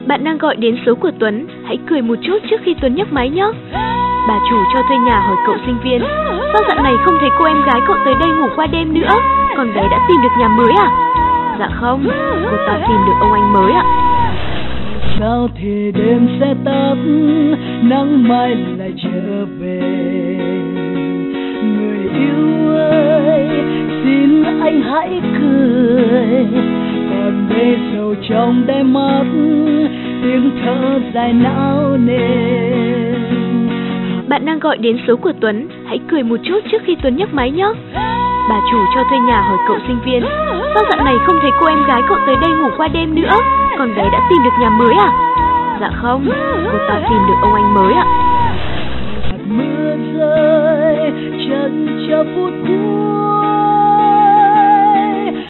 Bạn đang gọi đến số của Tuấn, hãy cười một chút trước khi Tuấn nhấc máy nhé. Bà chủ cho thuê nhà hỏi cậu sinh viên, sao dạo này không thấy cô em gái cậu tới đây ngủ qua đêm nữa? Con bé đã tìm được nhà mới à? Dạ không, cô ta tìm được ông anh mới ạ. Sao thì đêm sẽ tắt, nắng mai lại trở về. Người yêu ơi, xin anh hãy cười, còn đây sầu trong đáy mắt, tiếng thở dài não nề. Bạn đang gọi đến số của Tuấn, hãy cười một chút trước khi Tuấn nhấc máy nhé. Bà chủ cho thuê nhà hỏi cậu sinh viên, sao dạo này không thấy cô em gái cậu tới đây ngủ qua đêm nữa? Con bé đã tìm được nhà mới à? Dạ không, cô ta tìm được ông anh mới ạ. Mưa rơi chân chờ phút cuối.